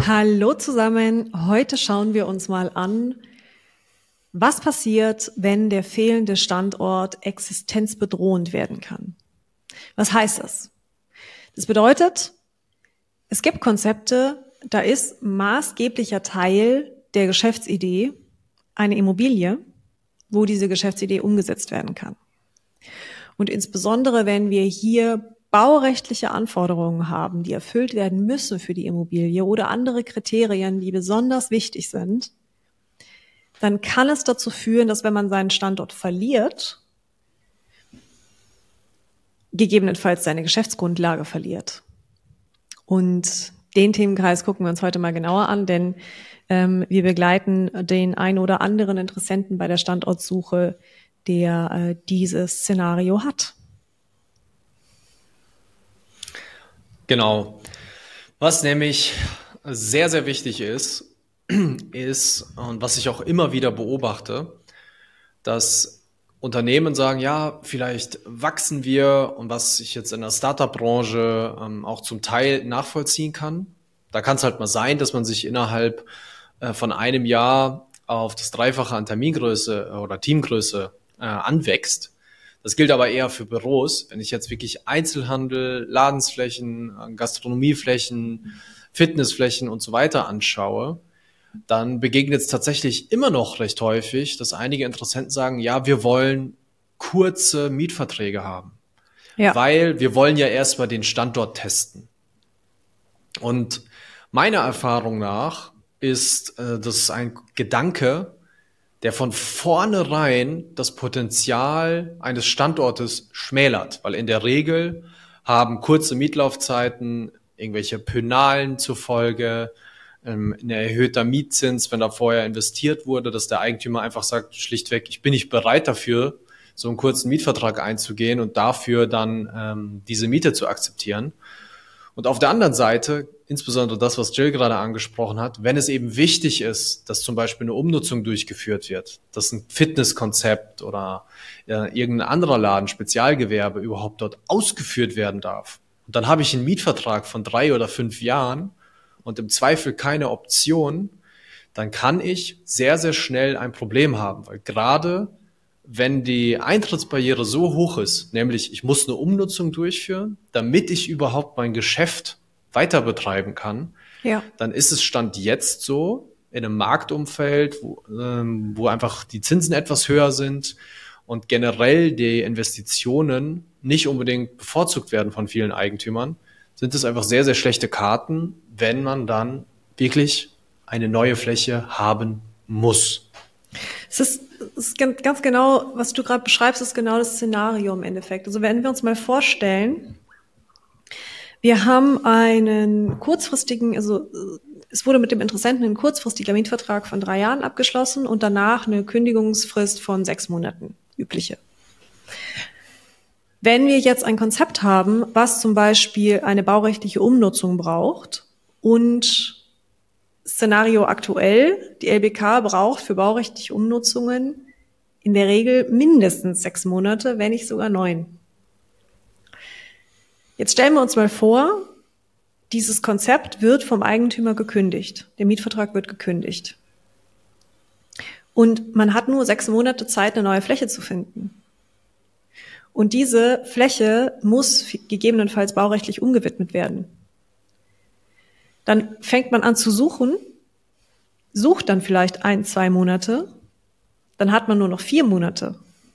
Hallo zusammen, heute schauen wir uns mal an, was passiert, wenn der fehlende Standort existenzbedrohend werden kann. Was heißt das? Das bedeutet, es gibt Konzepte, da ist maßgeblicher Teil der Geschäftsidee eine Immobilie, wo diese Geschäftsidee umgesetzt werden kann. Und insbesondere, wenn wir hier baurechtliche Anforderungen haben, die erfüllt werden müssen für die Immobilie oder andere Kriterien, die besonders wichtig sind, dann kann es dazu führen, dass wenn man seinen Standort verliert, gegebenenfalls seine Geschäftsgrundlage verliert. Und den Themenkreis gucken wir uns heute mal genauer an, denn wir begleiten den ein oder anderen Interessenten bei der Standortsuche, der dieses Szenario hat. Genau. Was nämlich sehr, sehr wichtig ist, und was ich auch immer wieder beobachte, dass Unternehmen sagen, ja, vielleicht wachsen wir, und was ich jetzt in der Startup-Branche auch zum Teil nachvollziehen kann. Da kann es halt mal sein, dass man sich innerhalb von einem Jahr auf das Dreifache an Termingröße oder Teamgröße anwächst. Das gilt aber eher für Büros. Wenn ich jetzt wirklich Einzelhandel, Ladensflächen, Gastronomieflächen, Fitnessflächen und so weiter anschaue, dann begegnet es tatsächlich immer noch recht häufig, dass einige Interessenten sagen, ja, wir wollen kurze Mietverträge haben, weil wir wollen ja erstmal den Standort testen. Und meiner Erfahrung nach ist das ein Gedanke, der von vornherein das Potenzial eines Standortes schmälert, weil in der Regel haben kurze Mietlaufzeiten irgendwelche Penalen zur Folge, ein erhöhter Mietzins, wenn da vorher investiert wurde, dass der Eigentümer einfach sagt, schlichtweg, ich bin nicht bereit dafür, so einen kurzen Mietvertrag einzugehen und dafür dann diese Miete zu akzeptieren. Und auf der anderen Seite, insbesondere das, was Jill gerade angesprochen hat, wenn es eben wichtig ist, dass zum Beispiel eine Umnutzung durchgeführt wird, dass ein Fitnesskonzept oder irgendein anderer Laden, Spezialgewerbe überhaupt dort ausgeführt werden darf. Und dann habe ich einen Mietvertrag von 3 oder 5 Jahren und im Zweifel keine Option, dann kann ich sehr, sehr schnell ein Problem haben, weil gerade wenn die Eintrittsbarriere so hoch ist, nämlich ich muss eine Umnutzung durchführen, damit ich überhaupt mein Geschäft weiter betreiben kann, dann ist es Stand jetzt so, in einem Marktumfeld, wo einfach die Zinsen etwas höher sind und generell die Investitionen nicht unbedingt bevorzugt werden von vielen Eigentümern, sind es einfach sehr, sehr schlechte Karten, wenn man dann wirklich eine neue Fläche haben muss. Es ist ganz genau, was du gerade beschreibst, ist genau das Szenario im Endeffekt. Also wenn wir uns mal vorstellen, wir haben einen kurzfristigen, also es wurde mit dem Interessenten ein kurzfristiger Mietvertrag von 3 Jahren abgeschlossen und danach eine Kündigungsfrist von 6 Monaten, übliche. Wenn wir jetzt ein Konzept haben, was zum Beispiel eine baurechtliche Umnutzung braucht und Szenario aktuell, die LBK braucht für baurechtliche Umnutzungen in der Regel mindestens 6 Monate, wenn nicht sogar 9. Jetzt stellen wir uns mal vor, dieses Konzept wird vom Eigentümer gekündigt. Der Mietvertrag wird gekündigt. Und man hat nur 6 Monate Zeit, eine neue Fläche zu finden. Und diese Fläche muss gegebenenfalls baurechtlich umgewidmet werden. Dann fängt man an zu suchen, sucht dann vielleicht 1, 2 Monate, dann hat man nur noch 4 Monate.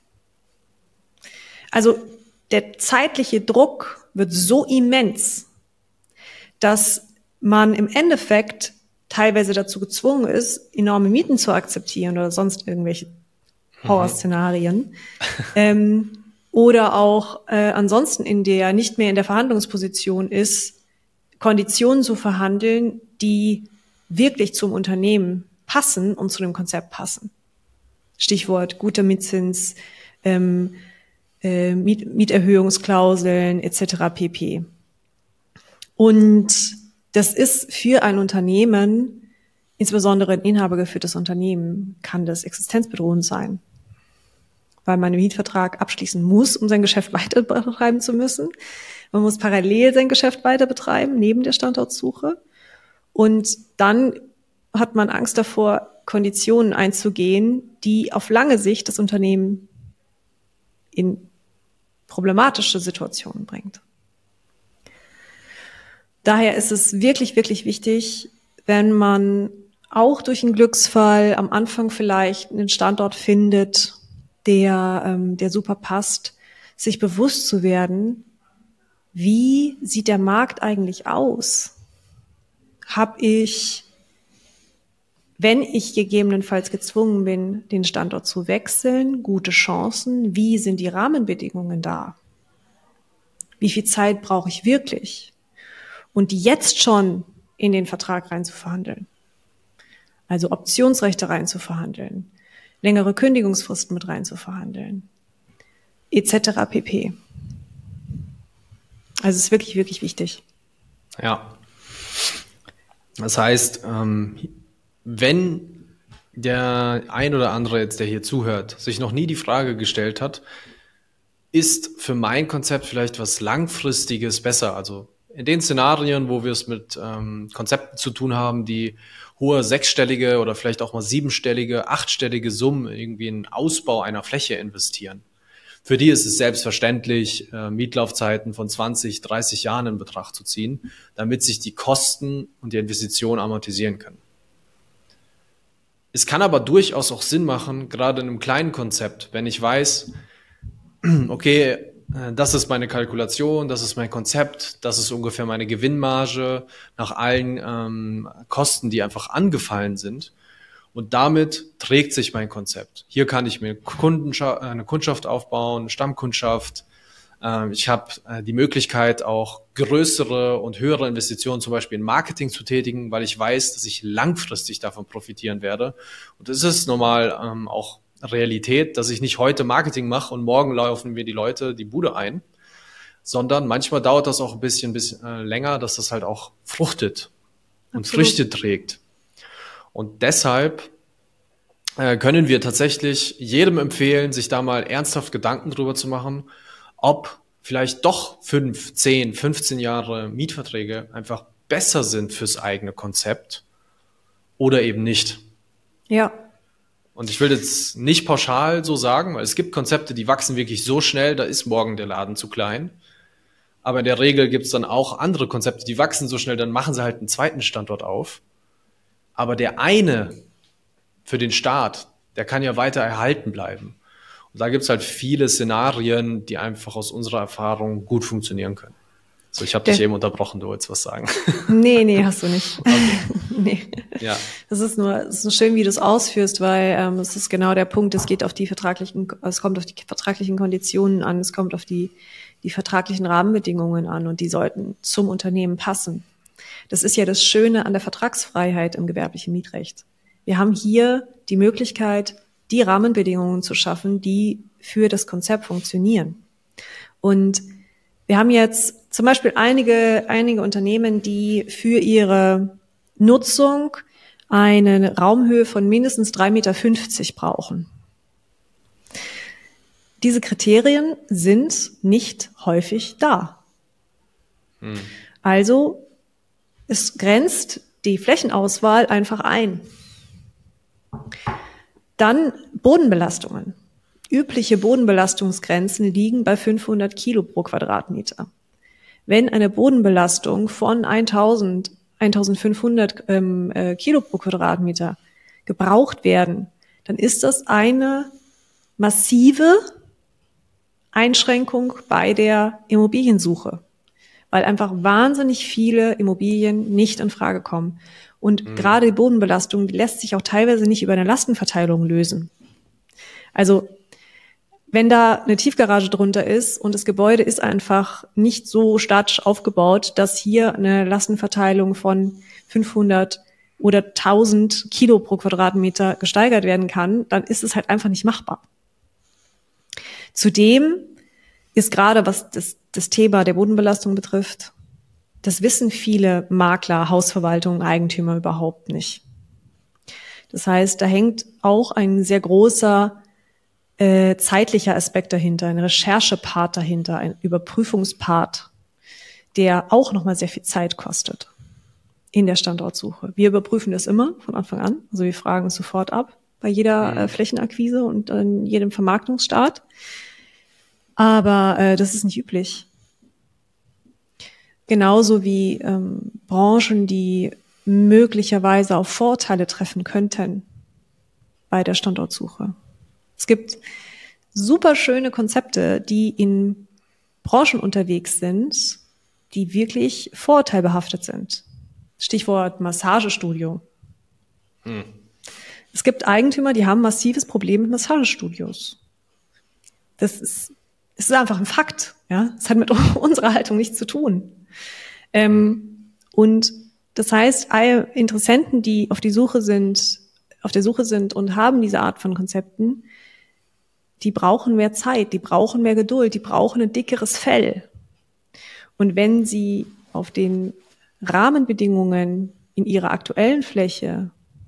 Also der zeitliche Druck wird so immens, dass man im Endeffekt teilweise dazu gezwungen ist, enorme Mieten zu akzeptieren oder sonst irgendwelche Horrorszenarien. Oder auch ansonsten nicht mehr in der Verhandlungsposition ist, Konditionen zu verhandeln, die wirklich zum Unternehmen passen und zu dem Konzept passen. Stichwort guter Mietzins, Mieterhöhungsklauseln etc. pp. Und das ist für ein Unternehmen, insbesondere ein inhabergeführtes Unternehmen, kann das existenzbedrohend sein, weil man einen Mietvertrag abschließen muss, um sein Geschäft weiter betreiben zu müssen. Man muss parallel sein Geschäft weiter betreiben, neben der Standortsuche. Und dann hat man Angst davor, Konditionen einzugehen, die auf lange Sicht das Unternehmen in problematische Situationen bringt. Daher ist es wirklich, wirklich wichtig, wenn man auch durch einen Glücksfall am Anfang vielleicht einen Standort findet, der super passt, sich bewusst zu werden, wie sieht der Markt eigentlich aus? Habe ich, wenn ich gegebenenfalls gezwungen bin, den Standort zu wechseln, gute Chancen? Wie sind die Rahmenbedingungen da? Wie viel Zeit brauche ich wirklich? Und jetzt schon in den Vertrag reinzuverhandeln. Also Optionsrechte reinzuverhandeln, längere Kündigungsfristen mit reinzuverhandeln, etc. pp. Also es ist wirklich, wirklich wichtig. Ja. Das heißt, wenn der ein oder andere jetzt, der hier zuhört, sich noch nie die Frage gestellt hat, ist für mein Konzept vielleicht was Langfristiges besser? Also in den Szenarien, wo wir es mit Konzepten zu tun haben, die hohe sechsstellige oder vielleicht auch mal siebenstellige, achtstellige Summen irgendwie in den Ausbau einer Fläche investieren. Für die ist es selbstverständlich, Mietlaufzeiten von 20, 30 Jahren in Betracht zu ziehen, damit sich die Kosten und die Investition amortisieren können. Es kann aber durchaus auch Sinn machen, gerade in einem kleinen Konzept, wenn ich weiß, okay, das ist meine Kalkulation, das ist mein Konzept, das ist ungefähr meine Gewinnmarge nach allen Kosten, die einfach angefallen sind. Und damit trägt sich mein Konzept. Hier kann ich mir eine Kundschaft aufbauen, eine Stammkundschaft. Ich habe die Möglichkeit, auch größere und höhere Investitionen zum Beispiel in Marketing zu tätigen, weil ich weiß, dass ich langfristig davon profitieren werde. Und es ist normal auch Realität, dass ich nicht heute Marketing mache und morgen laufen mir die Leute die Bude ein, sondern manchmal dauert das auch ein bisschen länger, dass das halt auch fruchtet und Absolut. Früchte trägt. Und deshalb können wir tatsächlich jedem empfehlen, sich da mal ernsthaft Gedanken drüber zu machen, ob vielleicht doch 5, 10, 15 Jahre Mietverträge einfach besser sind fürs eigene Konzept oder eben nicht. Ja. Und ich will jetzt nicht pauschal so sagen, weil es gibt Konzepte, die wachsen wirklich so schnell, da ist morgen der Laden zu klein. Aber in der Regel gibt es dann auch andere Konzepte, die wachsen so schnell, dann machen sie halt einen zweiten Standort auf. Aber der eine für den Start, der kann ja weiter erhalten bleiben. Und da gibt es halt viele Szenarien, die einfach aus unserer Erfahrung gut funktionieren können. So, ich habe dich eben unterbrochen, du wolltest was sagen. Nee, hast du nicht. Okay. Nee. Ja. Es ist so schön, wie du es ausführst, weil es ist genau der Punkt, es kommt auf die vertraglichen Konditionen an, es kommt auf die vertraglichen Rahmenbedingungen an und die sollten zum Unternehmen passen. Das ist ja das Schöne an der Vertragsfreiheit im gewerblichen Mietrecht. Wir haben hier die Möglichkeit, die Rahmenbedingungen zu schaffen, die für das Konzept funktionieren. Und wir haben jetzt zum Beispiel einige Unternehmen, die für ihre Nutzung eine Raumhöhe von mindestens 3,50 Meter brauchen. Diese Kriterien sind nicht häufig da. Also es grenzt die Flächenauswahl einfach ein. Dann Bodenbelastungen. Übliche Bodenbelastungsgrenzen liegen bei 500 Kilo pro Quadratmeter. Wenn eine Bodenbelastung von 1500 Kilo pro Quadratmeter gebraucht werden, dann ist das eine massive Einschränkung bei der Immobiliensuche, weil einfach wahnsinnig viele Immobilien nicht in Frage kommen. Und gerade die Bodenbelastung, die lässt sich auch teilweise nicht über eine Lastenverteilung lösen. Also wenn da eine Tiefgarage drunter ist und das Gebäude ist einfach nicht so statisch aufgebaut, dass hier eine Lastenverteilung von 500 oder 1000 Kilo pro Quadratmeter gesteigert werden kann, dann ist es halt einfach nicht machbar. Zudem ist gerade, was das Thema der Bodenbelastung betrifft, das wissen viele Makler, Hausverwaltungen, Eigentümer überhaupt nicht. Das heißt, da hängt auch ein sehr großer zeitlicher Aspekt dahinter, ein Recherchepart dahinter, ein Überprüfungspart, der auch nochmal sehr viel Zeit kostet. in der Standortsuche. Wir überprüfen das immer von Anfang an. Also wir fragen es sofort ab bei jeder Flächenakquise und in jedem Vermarktungsstart. Aber das ist nicht üblich. Genauso wie Branchen, die möglicherweise auf Vorteile treffen könnten bei der Standortsuche. Es gibt super schöne Konzepte, die in Branchen unterwegs sind, die wirklich vorteilbehaftet sind. Stichwort Massagestudio. Es gibt Eigentümer, die haben massives Problem mit Massagestudios. Das ist einfach ein Fakt. Ja, es hat mit unserer Haltung nichts zu tun. Und das heißt, alle Interessenten, die auf der Suche sind und haben diese Art von Konzepten, die brauchen mehr Zeit, die brauchen mehr Geduld, die brauchen ein dickeres Fell. Und wenn sie auf den Rahmenbedingungen in ihrer aktuellen Fläche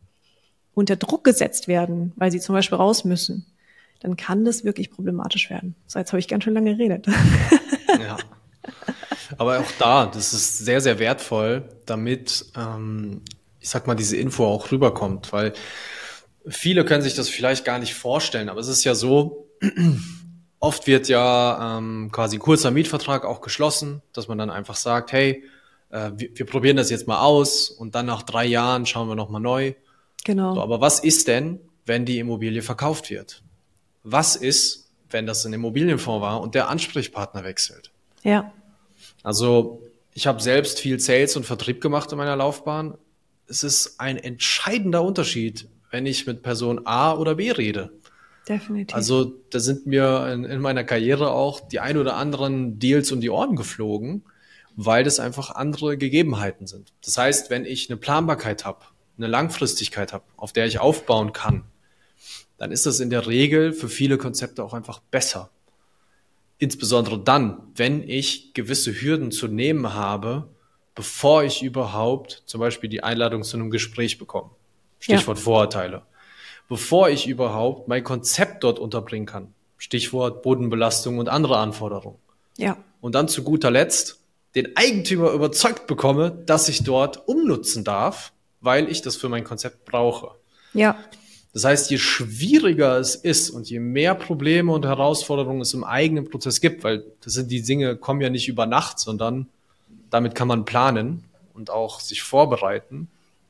unter Druck gesetzt werden, weil sie zum Beispiel raus müssen, dann kann das wirklich problematisch werden. So, jetzt habe ich ganz schön lange geredet. Ja. Aber auch da, das ist sehr, sehr wertvoll, damit, ich sag mal, diese Info auch rüberkommt, weil viele können sich das vielleicht gar nicht vorstellen, aber es ist ja so, oft wird ja quasi ein kurzer Mietvertrag auch geschlossen, dass man dann einfach sagt, hey, wir probieren das jetzt mal aus und dann nach 3 Jahren schauen wir nochmal neu. Genau. So, aber was ist denn, wenn die Immobilie verkauft wird? Was ist, wenn das ein Immobilienfonds war und der Ansprechpartner wechselt? Ja. Also ich habe selbst viel Sales und Vertrieb gemacht in meiner Laufbahn. Es ist ein entscheidender Unterschied, wenn ich mit Person A oder B rede. Definitiv. Also da sind mir in meiner Karriere auch die ein oder anderen Deals um die Ohren geflogen, weil das einfach andere Gegebenheiten sind. Das heißt, wenn ich eine Planbarkeit habe, eine Langfristigkeit habe, auf der ich aufbauen kann, dann ist das in der Regel für viele Konzepte auch einfach besser. Insbesondere dann, wenn ich gewisse Hürden zu nehmen habe, bevor ich überhaupt zum Beispiel die Einladung zu einem Gespräch bekomme. Stichwort Vorurteile. Bevor ich überhaupt mein Konzept dort unterbringen kann. Stichwort Bodenbelastung und andere Anforderungen. Ja. Und dann zu guter Letzt den Eigentümer überzeugt bekomme, dass ich dort umnutzen darf, weil ich das für mein Konzept brauche. Ja. Das heißt, je schwieriger es ist und je mehr Probleme und Herausforderungen es im eigenen Prozess gibt, weil das sind die Dinge, kommen ja nicht über Nacht, sondern damit kann man planen und auch sich vorbereiten,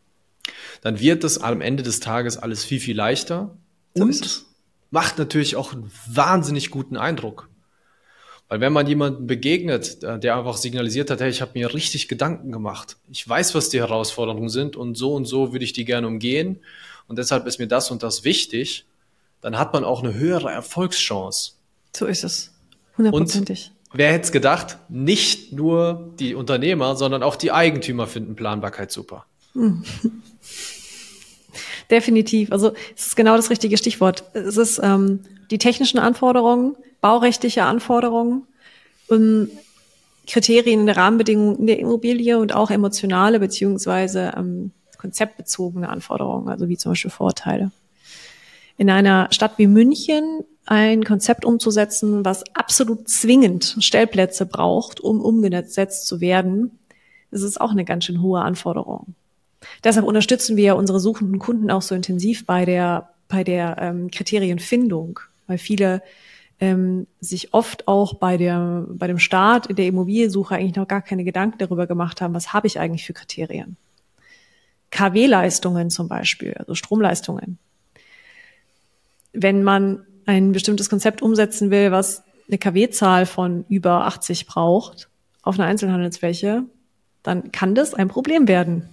dann wird das am Ende des Tages alles viel, viel leichter und macht natürlich auch einen wahnsinnig guten Eindruck. Weil wenn man jemandem begegnet, der einfach signalisiert hat, hey, ich habe mir richtig Gedanken gemacht, ich weiß, was die Herausforderungen sind und so würde ich die gerne umgehen und deshalb ist mir das und das wichtig, dann hat man auch eine höhere Erfolgschance. So ist es. 100%. Wer hätte es gedacht, nicht nur die Unternehmer, sondern auch die Eigentümer finden Planbarkeit super. Definitiv. Also es ist genau das richtige Stichwort. Es ist die technischen Anforderungen, baurechtliche Anforderungen, Kriterien in der Rahmenbedingungen in der Immobilie und auch emotionale beziehungsweise konzeptbezogene Anforderungen, also wie zum Beispiel Vorteile. In einer Stadt wie München ein Konzept umzusetzen, was absolut zwingend Stellplätze braucht, um umgesetzt zu werden, das ist auch eine ganz schön hohe Anforderung. Deshalb unterstützen wir unsere suchenden Kunden auch so intensiv bei der Kriterienfindung, weil viele sich oft auch bei dem Start in der Immobiliensuche eigentlich noch gar keine Gedanken darüber gemacht haben, was habe ich eigentlich für Kriterien. KW-Leistungen zum Beispiel, also Stromleistungen. Wenn man ein bestimmtes Konzept umsetzen will, was eine KW-Zahl von über 80 braucht auf einer Einzelhandelsfläche, dann kann das ein Problem werden.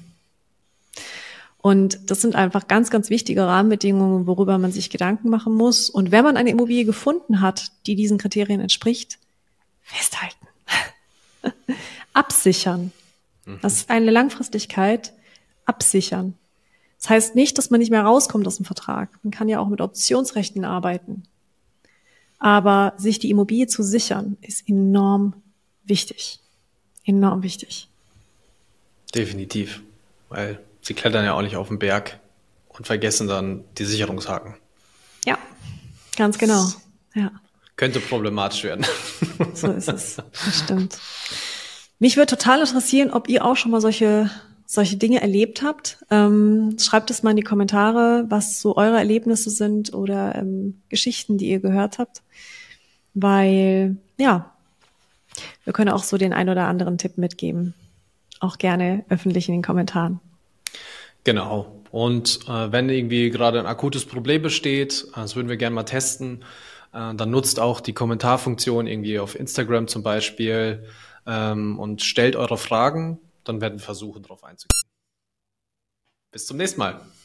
Und das sind einfach ganz, ganz wichtige Rahmenbedingungen, worüber man sich Gedanken machen muss. Und wenn man eine Immobilie gefunden hat, die diesen Kriterien entspricht, festhalten. Absichern. Das ist eine Langfristigkeit. Absichern. Das heißt nicht, dass man nicht mehr rauskommt aus dem Vertrag. Man kann ja auch mit Optionsrechten arbeiten. Aber sich die Immobilie zu sichern, ist enorm wichtig. Enorm wichtig. Definitiv. Weil sie klettern ja auch nicht auf den Berg und vergessen dann die Sicherungshaken. Ja, ganz genau. Ja. Könnte problematisch werden. So ist es. Das stimmt. Mich würde total interessieren, ob ihr auch schon mal solche solche Dinge erlebt habt. Schreibt es mal in die Kommentare, was so eure Erlebnisse sind oder Geschichten, die ihr gehört habt. Weil, ja, wir können auch so den ein oder anderen Tipp mitgeben. Auch gerne öffentlich in den Kommentaren. Genau. Und wenn irgendwie gerade ein akutes Problem besteht, das würden wir gerne mal testen, dann nutzt auch die Kommentarfunktion irgendwie auf Instagram zum Beispiel und stellt eure Fragen. Dann werden wir versuchen, darauf einzugehen. Bis zum nächsten Mal.